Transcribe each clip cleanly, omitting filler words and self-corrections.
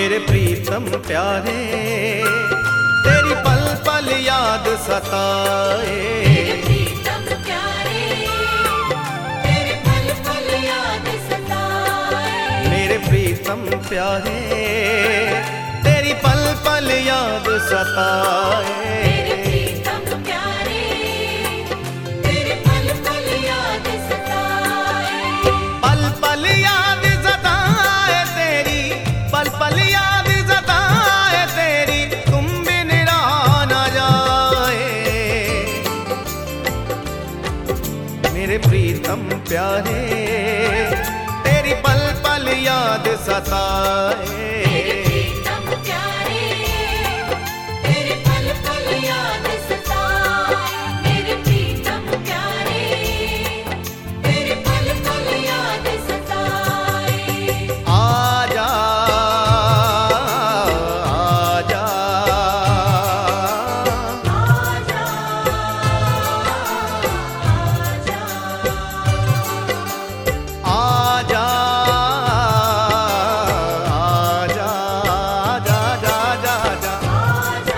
मेरे प्रीतम प्यारे तेरी पल पल याद सताए। मेरे प्रीतम प्यारे तेरे पल पल याद सताए। मेरे प्रीतम प्यारे तेरी पल पल याद सताए। मेरे प्रीतम प्यारे तेरे पल पल याद सताए। पल पल याद सताए तेरी, पल पल याद सताए तेरी, तुम बिन रहा न जाए। मेरे प्रीतम प्यारे तेरी पल पल याद सताए। मेरे प्रीतम प्यारे तेरे पल पल याद सताए। मेरे प्रीतम प्यारे तेरे पल पल याद सताए। आजा आजा आजा आजा आजा आजा आजा जा जा जा।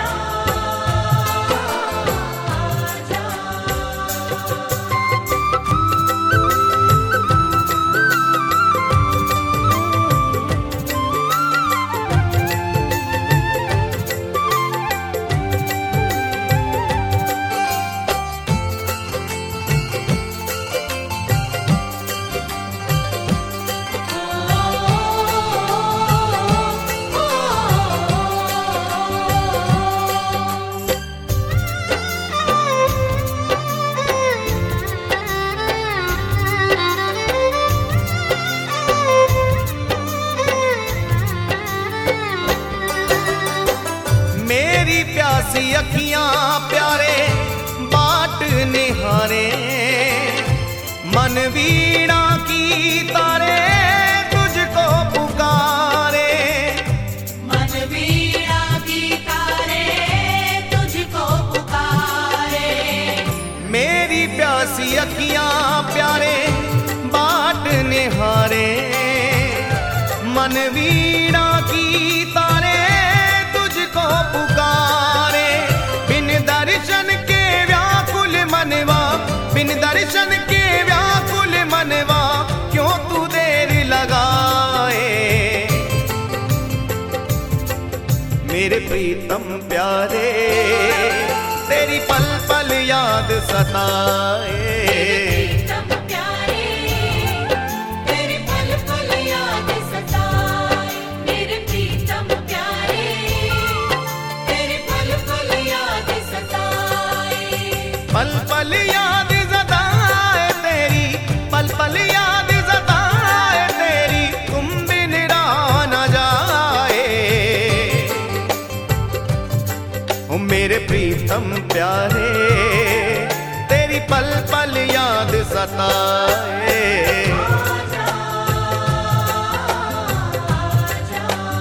मेरी प्यासी अखियां प्यारे बाट निहारे, मन वीणा की तारे तुझको पुकारे। मन वीणा की तारे तुझको पुकारे। मेरी प्यासी अखियां प्यारे बाट निहारे, मन वीणा की तारे तुझको पुकारे। बिन दर्शन के व्याकुल मनवा, बिन दर्शन के व्याकुल मनवा, क्यों तू देर लगाए। मेरे प्रीतम प्यारे तेरी पल पल याद सताए। प्रीतम प्यारे तेरे पल पल याद सताए। मेरे प्रीतम प्यारे तेरे पल पल याद सताए। पल पल याद सताए तेरी, पल पल याद सताए तेरी, तुम बिन रहा न जाए। ओ मेरे प्रीतम प्यारे तेरी पल पल याद सताए। आजा आजा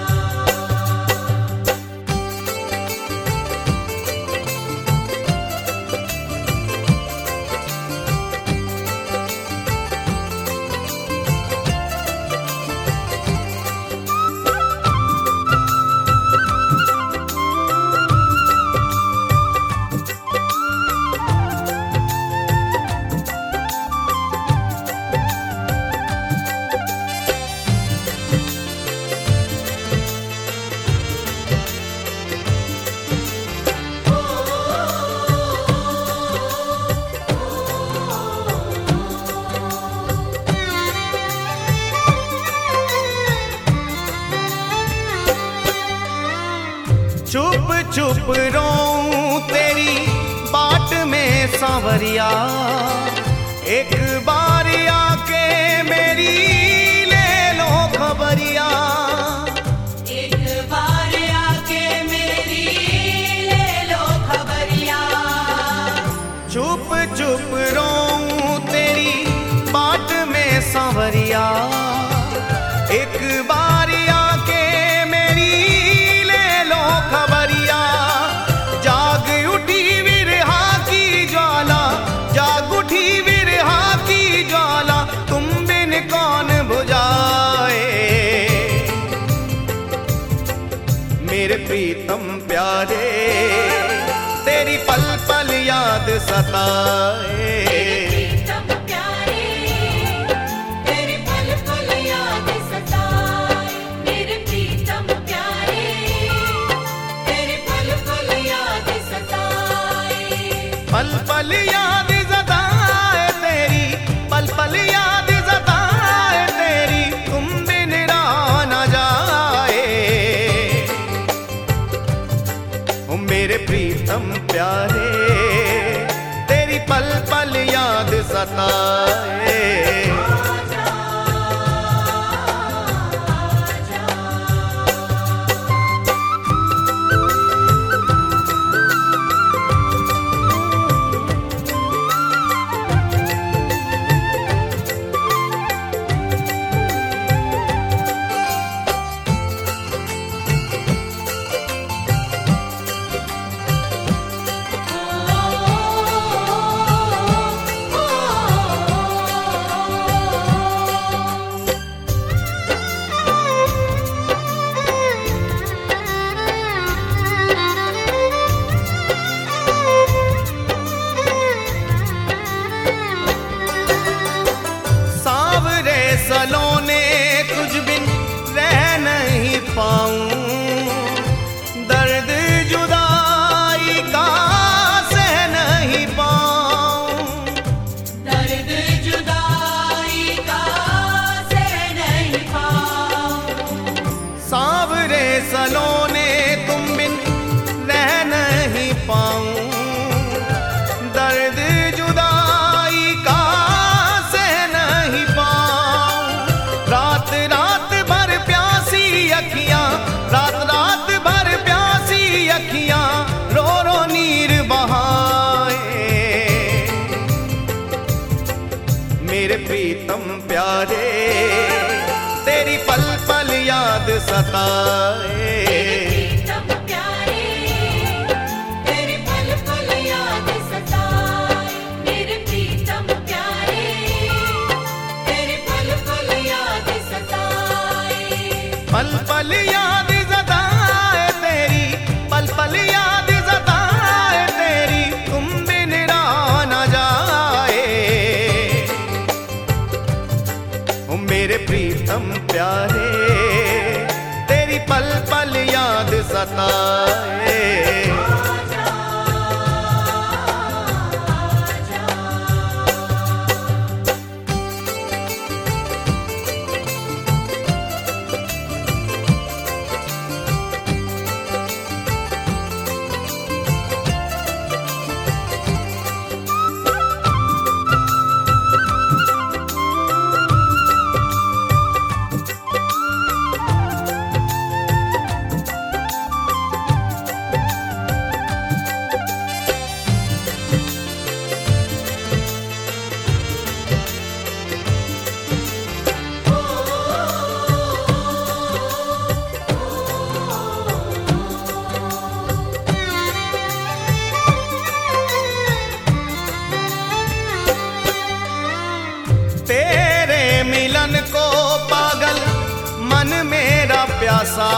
चुप चुप रोऊं तेरी बाट में सांवरिया, एक बार आके मेरी ले लो खबरिया। एक बार आके मेरी ले लो खबरिया। चुप चुप रोऊं तेरी बाट में सांवरिया, एक बार आके मेरी ले लो खबरिया। जाग उठी विरहा की ज्वाला, जाग उठी विरहा की ज्वाला, तुम बिन कौन मेरे प्रीतम प्यारे तेरी पल पल याद सताए। प्रीतम प्यारे तेरी पल पल याद सताए। मेरे प्रीतम प्यारे तेरी पल पल याद सताए। पल पल याद सताए तेरी पल पल याद सताए तेरी तुम बिन रहा न जाए। ओ मेरे प्रीतम प्यारे तेरी पल पल याद सताए। सलोने तुझ बिन रह नहीं पाऊं। दर्द जुदाई का सह नहीं पाऊं। दर्द जुदाई का सह नहीं पाऊं। सांवरे सलोने तुम बिन रह नहीं पाऊं। दर्द जुदाई का सह नहीं पाऊं। रात रात भर प्यासी अखियां रात रात भर प्यासी अखियां रो रो नीर बहाए। मेरे प्रीतम प्यारे तेरी पल पल याद सताए। प्रीतम प्यारे तेरी पल पल याद सताए। मेरे प्रीतम प्यारे तेरी पल पल याद सताए। पल पल याद सताए तेरी पल पल याद सताए तेरी तुम बिन रहा न जाए। ओ मेरे प्रीतम प्यारे तेरी पल पल याद सताए। तेरे मिलन को पागल मन मेरा प्यासा।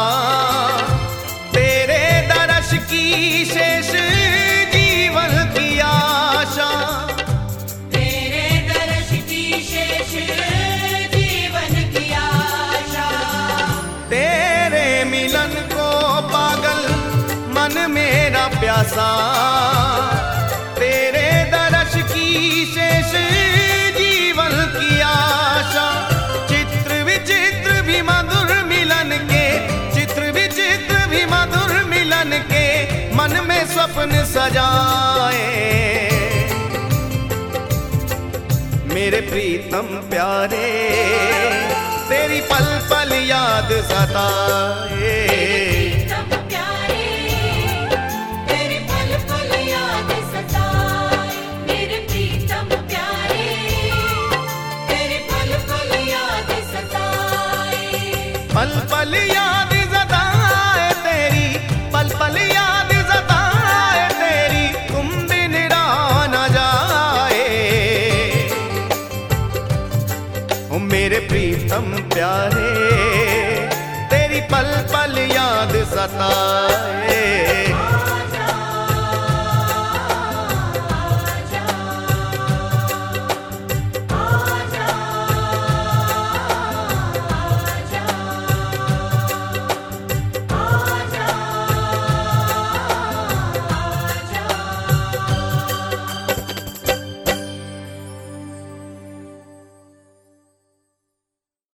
तेरे दर्श की शेष जीवन की आशा। तेरे दर्श की शेष जीवन की आशा। तेरे मिलन को पागल मन मेरा प्यासा। तेरे दर्श की शेष जीवन की आशा। चित्र विचित्र भी मधुर मिलन के चित्र विचित्र भी मधुर मिलन के मन में स्वप्न सजाए। मेरे प्रीतम प्यारे तेरी पल पल याद सताए। प्रीतम प्यारे तेरी पल पल याद सताए। मेरे प्रीतम प्यारे तेरी पल पल याद सताए। पल पल याद सताए तेरी पल पल याद सताए तेरी तुम बिन रहा न जाए। ओ मेरे प्रीतम प्यारे तेरी पल पल याद सताए। सताए।